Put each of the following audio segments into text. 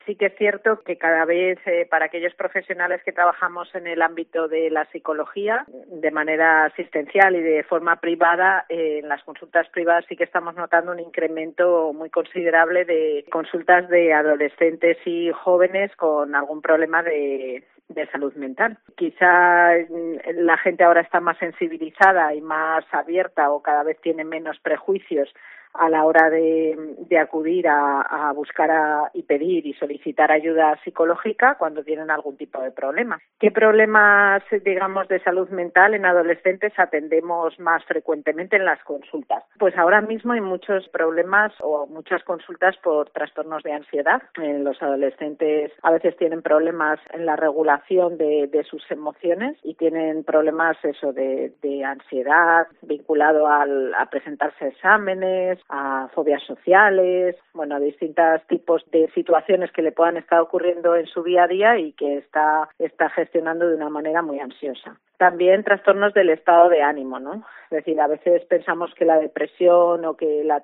Sí que es cierto que cada vez para aquellos profesionales que trabajamos en el ámbito de la psicología, de manera asistencial y de forma privada, en las consultas privadas sí que estamos notando un incremento muy considerable de consultas de adolescentes y jóvenes con algún problema de salud mental. Quizá la gente ahora está más sensibilizada y más abierta o cada vez tiene menos prejuicios a la hora de acudir a buscar y pedir y solicitar ayuda psicológica cuando tienen algún tipo de problema. ¿Qué problemas, digamos, de salud mental en adolescentes atendemos más frecuentemente en las consultas? Pues ahora mismo hay muchos problemas o muchas consultas por trastornos de ansiedad. Los adolescentes a veces tienen problemas en la regulación de sus emociones y tienen problemas de ansiedad vinculado a presentarse a exámenes, a fobias sociales, a distintos tipos de situaciones que le puedan estar ocurriendo en su día a día y que está gestionando de una manera muy ansiosa. También trastornos del estado de ánimo, ¿no? Es decir, a veces pensamos que la depresión o que la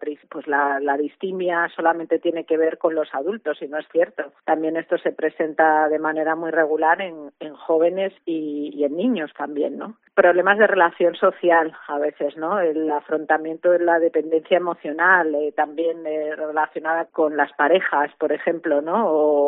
distimia solamente tiene que ver con los adultos y no es cierto. También esto se presenta de manera muy regular en jóvenes y en niños también, ¿no? Problemas de relación social a veces, ¿no? El afrontamiento de la dependencia emocional, también relacionada con las parejas, por ejemplo, ¿no?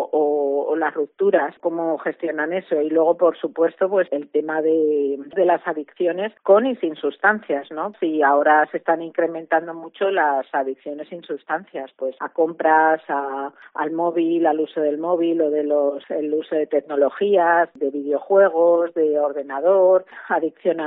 O las rupturas, cómo gestionan eso. Y luego, por supuesto, pues el tema de las adicciones con y sin sustancias, ¿no? Si ahora se están incrementando mucho las adicciones sin sustancias, pues a compras, al móvil, al uso del móvil o el uso de tecnologías, de videojuegos, de ordenador, adicción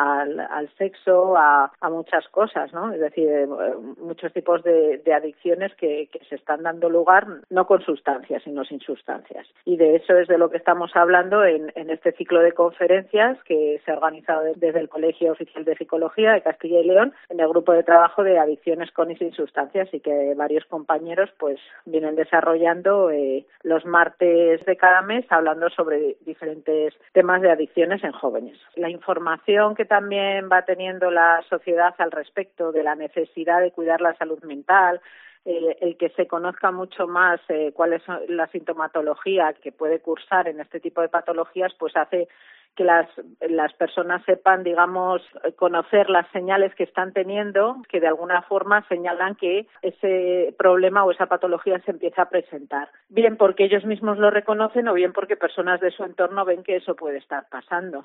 al sexo, a muchas cosas, ¿no? Es decir, muchos tipos de adicciones que se están dando lugar no con sustancias, sino sin sustancias. Y de eso es de lo que estamos hablando en este ciclo de conferencias que se ha organizado desde el Colegio Oficial de Psicología de Castilla y León en el grupo de trabajo de adicciones con y sin sustancias y que varios compañeros pues vienen desarrollando los martes de cada mes hablando sobre diferentes temas de adicciones en jóvenes. La información que también va teniendo la sociedad al respecto de la necesidad de cuidar la salud mental, el que se conozca mucho más cuál es la sintomatología que puede cursar en este tipo de patologías, pues hace que las personas sepan, digamos, conocer las señales que están teniendo, que de alguna forma señalan que ese problema o esa patología se empieza a presentar. Bien porque ellos mismos lo reconocen o bien porque personas de su entorno ven que eso puede estar pasando.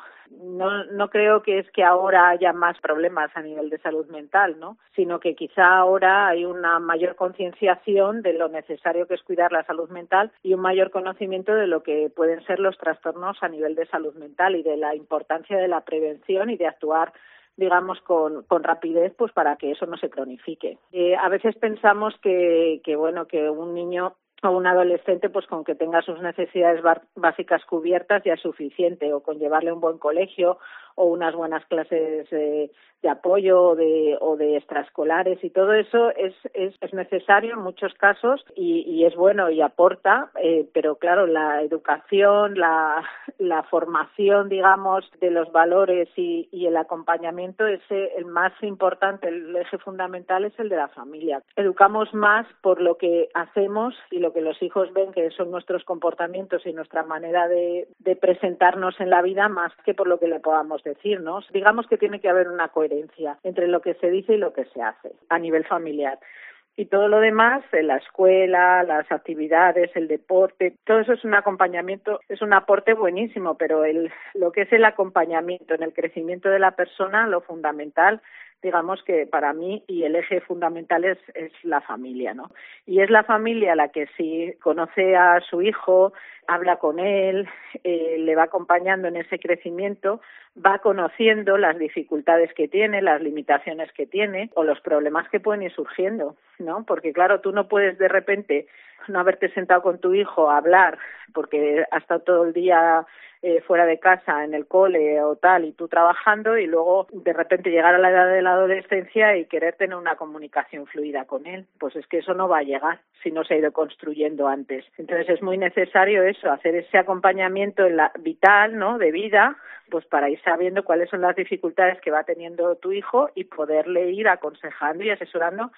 No creo que es que ahora haya más problemas a nivel de salud mental, ¿no? Sino que quizá ahora hay una mayor concienciación de lo necesario que es cuidar la salud mental y un mayor conocimiento de lo que pueden ser los trastornos a nivel de salud mental y de la importancia de la prevención y de actuar digamos con rapidez pues para que eso no se cronifique. A veces pensamos que un niño o un adolescente pues con que tenga sus necesidades básicas cubiertas ya es suficiente, o con llevarle a un buen colegio o unas buenas clases de apoyo o de extraescolares y todo eso es necesario en muchos casos y es bueno y aporta, pero claro, la educación, la formación, digamos, de los valores y el acompañamiento es el más importante, el eje fundamental es el de la familia. Educamos más por lo que hacemos y lo que los hijos ven que son nuestros comportamientos y nuestra manera de presentarnos en la vida más que por lo que le podamos decir, ¿no? Digamos que tiene que haber una coherencia entre lo que se dice y lo que se hace a nivel familiar. Y todo lo demás, la escuela, las actividades, el deporte, todo eso es un acompañamiento, es un aporte buenísimo, pero lo que es el acompañamiento en el crecimiento de la persona, lo fundamental, digamos que para mí y el eje fundamental es la familia, ¿no? Y es la familia la que si conoce a su hijo, habla con él, le va acompañando en ese crecimiento, va conociendo las dificultades que tiene, las limitaciones que tiene o los problemas que pueden ir surgiendo, ¿no? Porque claro, tú no puedes de repente no haberte sentado con tu hijo a hablar porque ha estado todo el día fuera de casa, en el cole o tal, y tú trabajando, y luego de repente llegar a la edad de la adolescencia y querer tener una comunicación fluida con él. Pues es que eso no va a llegar si no se ha ido construyendo antes. Entonces es muy necesario eso, hacer ese acompañamiento en la vital, ¿no?, de vida, pues para ir sabiendo cuáles son las dificultades que va teniendo tu hijo y poderle ir aconsejando y asesorando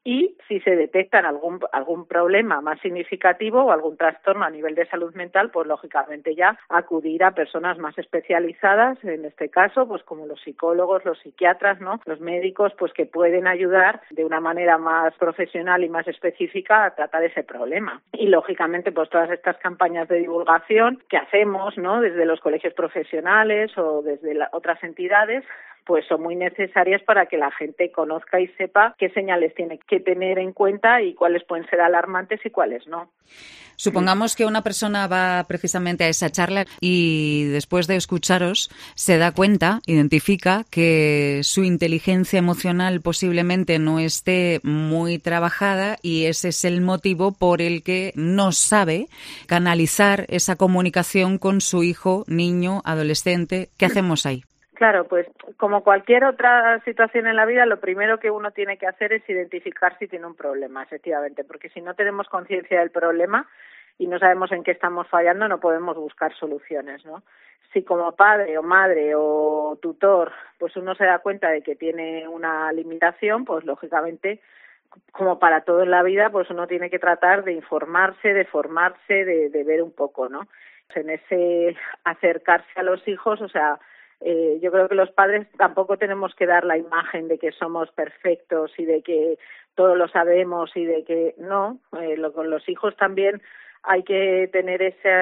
y si se detectan algún problema más significativo o algún trastorno a nivel de salud mental, pues lógicamente ya acudir a personas más especializadas, en este caso, pues como los psicólogos, los psiquiatras, ¿no? Los médicos, pues que pueden ayudar de una manera más profesional y más específica a tratar ese problema. Y lógicamente, pues todas estas campañas de divulgación que hacemos, ¿no? Desde los colegios profesionales o desde otras entidades, pues son muy necesarias para que la gente conozca y sepa qué señales tiene que tener en cuenta y cuáles pueden ser alarmantes y cuáles no. Supongamos que una persona va precisamente a esa charla y después de escucharos se da cuenta, identifica que su inteligencia emocional posiblemente no esté muy trabajada y ese es el motivo por el que no sabe canalizar esa comunicación con su hijo, niño, adolescente. ¿Qué hacemos ahí? Claro, pues como cualquier otra situación en la vida, lo primero que uno tiene que hacer es identificar si tiene un problema, efectivamente, porque si no tenemos conciencia del problema y no sabemos en qué estamos fallando, no podemos buscar soluciones, ¿no? Si como padre o madre o tutor, pues uno se da cuenta de que tiene una limitación, pues lógicamente, como para todo en la vida, pues uno tiene que tratar de informarse, de formarse, de ver un poco, ¿no? En ese acercarse a los hijos, o sea, yo creo que los padres tampoco tenemos que dar la imagen de que somos perfectos y de que todo lo sabemos y de que no, con los hijos también hay que tener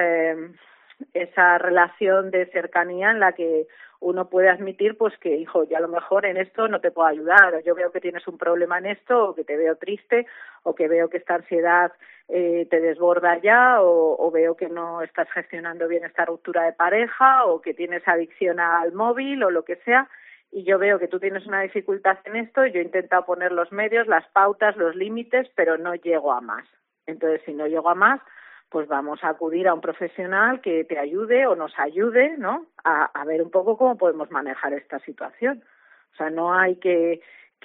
esa relación de cercanía en la que uno puede admitir pues que, hijo, yo a lo mejor en esto no te puedo ayudar, o yo veo que tienes un problema en esto, o que te veo triste, o que veo que esta ansiedad te desborda ya, o veo que no estás gestionando bien esta ruptura de pareja, o que tienes adicción al móvil, o lo que sea, y yo veo que tú tienes una dificultad en esto, y yo he intentado poner los medios, las pautas, los límites, pero no llego a más. Entonces, si no llego a más, pues vamos a acudir a un profesional que te ayude o nos ayude, ¿no? A ver un poco cómo podemos manejar esta situación. O sea, no hay que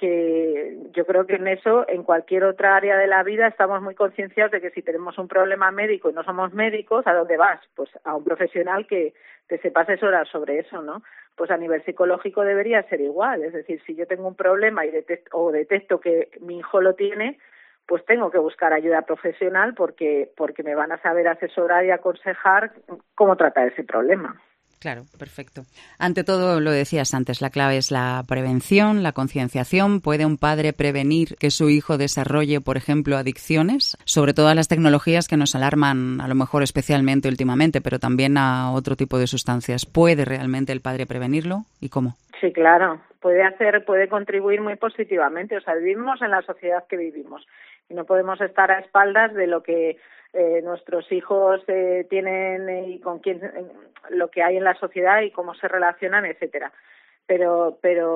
yo creo que en eso, en cualquier otra área de la vida, estamos muy concienciados de que si tenemos un problema médico y no somos médicos, ¿a dónde vas? Pues a un profesional que te sepa asesorar sobre eso, ¿no? Pues a nivel psicológico debería ser igual. Es decir, si yo tengo un problema y detecto que mi hijo lo tiene, pues tengo que buscar ayuda profesional porque me van a saber asesorar y aconsejar cómo tratar ese problema. Claro, perfecto. Ante todo, lo decías antes, la clave es la prevención, la concienciación. ¿Puede un padre prevenir que su hijo desarrolle, por ejemplo, adicciones? Sobre todo a las tecnologías que nos alarman, a lo mejor especialmente últimamente, pero también a otro tipo de sustancias. ¿Puede realmente el padre prevenirlo y cómo? Sí, claro. Puede contribuir muy positivamente. O sea, vivimos en la sociedad que vivimos y no podemos estar a espaldas de lo que nuestros hijos tienen y con quién, lo que hay en la sociedad y cómo se relacionan, etcétera. Pero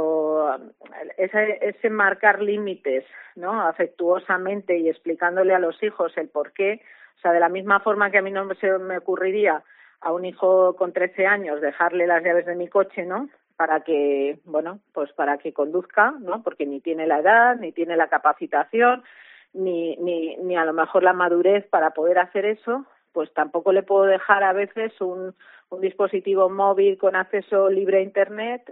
ese marcar límites, ¿no? Afectuosamente y explicándole a los hijos el por qué, o sea, de la misma forma que a mí no se me ocurriría a un hijo con 13 años dejarle las llaves de mi coche, ¿no? Para que conduzca, ¿no? Porque ni tiene la edad, ni tiene la capacitación, ni a lo mejor la madurez para poder hacer eso, pues tampoco le puedo dejar a veces un dispositivo móvil con acceso libre a Internet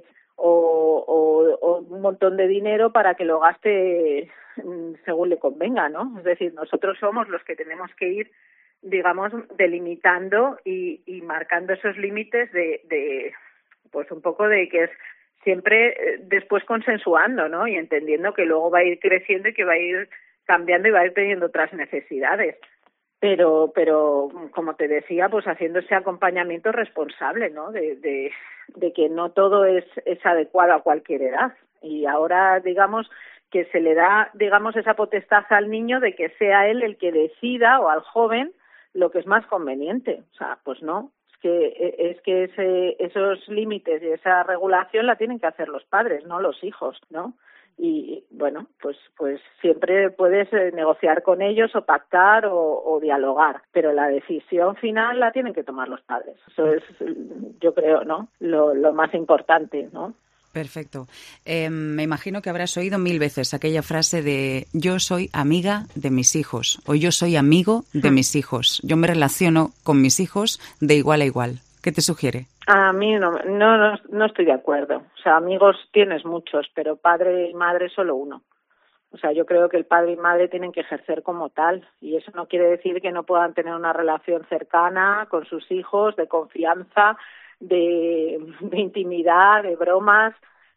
o un montón de dinero para que lo gaste según le convenga, ¿no? Es decir, nosotros somos los que tenemos que ir, digamos, delimitando y marcando esos límites de pues un poco de que es siempre después consensuando, ¿no? Y entendiendo que luego va a ir creciendo y que va a ir cambiando y va a ir teniendo otras necesidades. Pero como te decía, pues haciendo ese acompañamiento responsable, ¿no? De que no todo es adecuado a cualquier edad. Y ahora, digamos, que se le da, digamos, esa potestad al niño de que sea él el que decida, o al joven, lo que es más conveniente. O sea, pues no. Es que esos límites y esa regulación la tienen que hacer los padres, no los hijos, ¿no? Y bueno, pues siempre puedes negociar con ellos o pactar o dialogar, pero la decisión final la tienen que tomar los padres. Eso es, yo creo, ¿no? Lo más importante, ¿no? Perfecto. Me imagino que habrás oído 1000 veces aquella frase de yo soy amiga de mis hijos o yo soy amigo de mis hijos. Yo me relaciono con mis hijos de igual a igual. ¿Qué te sugiere? A mí no estoy de acuerdo. O sea, amigos tienes muchos, pero padre y madre solo uno. O sea, yo creo que el padre y madre tienen que ejercer como tal, y eso no quiere decir que no puedan tener una relación cercana con sus hijos, de confianza, de intimidad, de bromas,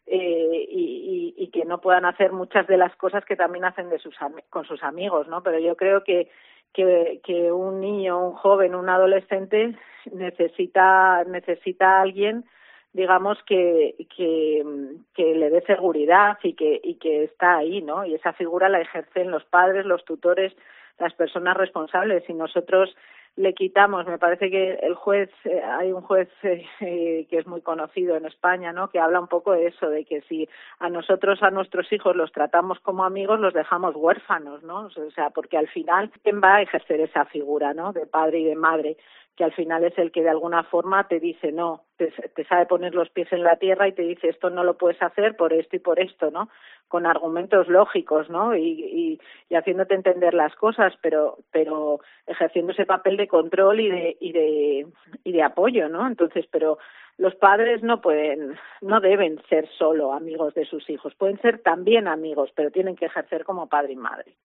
y que no puedan hacer muchas de las cosas que también hacen con sus amigos, ¿no? Pero yo creo que un niño, un joven, un adolescente necesita a alguien, digamos, que le dé seguridad y que está ahí, ¿no? Y esa figura la ejercen los padres, los tutores, las personas responsables. Y nosotros le quitamos, me parece que el juez, hay un juez que es muy conocido en España, ¿no?, que habla un poco de eso, de que si a nosotros, a nuestros hijos los tratamos como amigos, los dejamos huérfanos, ¿no? O sea, porque al final, ¿quién va a ejercer esa figura, ¿no?, de padre y de madre? Que al final es el que de alguna forma te dice no, te sabe poner los pies en la tierra y te dice esto no lo puedes hacer por esto y por esto, ¿no? Con argumentos lógicos, ¿no? Y haciéndote entender las cosas, pero ejerciendo ese papel de control y de apoyo, ¿no? Entonces, pero los padres no deben ser solo amigos de sus hijos, pueden ser también amigos, pero tienen que ejercer como padre y madre.